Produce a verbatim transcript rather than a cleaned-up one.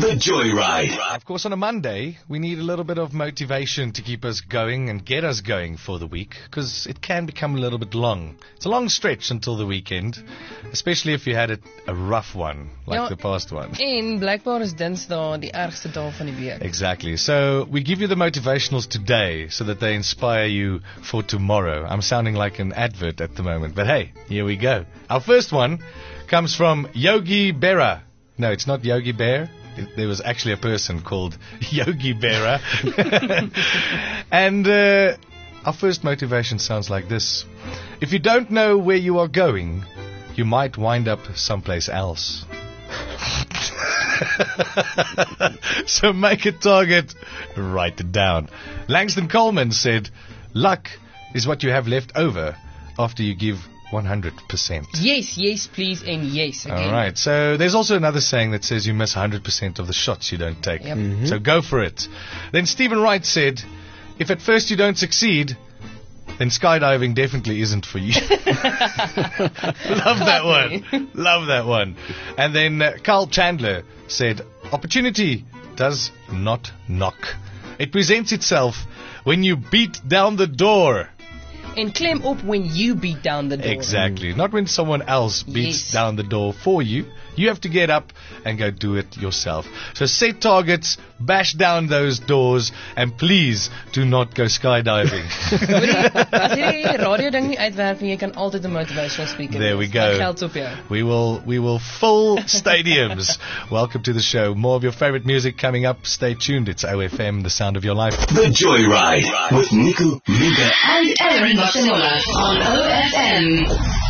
The Joyride. Of course, on a Monday, we need a little bit of motivation to keep us going and get us going for the week, because it can become a little bit long. It's a long stretch until the weekend, especially if you had a, a rough one, like Ja, the past one. En blijkbaar is Dinsdag die ergste dag van die week. Exactly. So we give you the motivationals today so that they inspire you for tomorrow. I'm sounding like an advert at the moment, but hey, here we go. Our first one comes from Yogi Berra. No, it's not Yogi Bear. It, there was actually a person called Yogi Berra. And uh, our first motivation sounds like this. If you don't know where you are going, you might wind up someplace else. So make a target, write it down. Langston Coleman said, luck is what you have left over after you give one hundred percent. Yes, yes, please, and yes again. All right. So there's also another saying that says you miss one hundred percent of the shots you don't take. Yep. Mm-hmm. So go for it. Then Stephen Wright said, if at first you don't succeed, then skydiving definitely isn't for you. Love that one. Love that one. And then uh, Carl Chandler said, opportunity does not knock. It presents itself when you beat down the door. En klem op when you beat down the door. Exactly. Not when someone else beats Yes. down the door for you. You have to get up and go do it yourself. So set targets, bash down those doors, and please do not go skydiving. Hoorie, as jy die radio ding nie uitwerk nie, jy kan altyd 'n motivational speaker There we wees. go. Dit geld op jou. We will we will fill stadiums. Welcome to the show. More of your favorite music coming up. Stay tuned. It's O F M, the sound of your life. The Joyride with Nico, Luca, And Aaron Barcelona on O F M.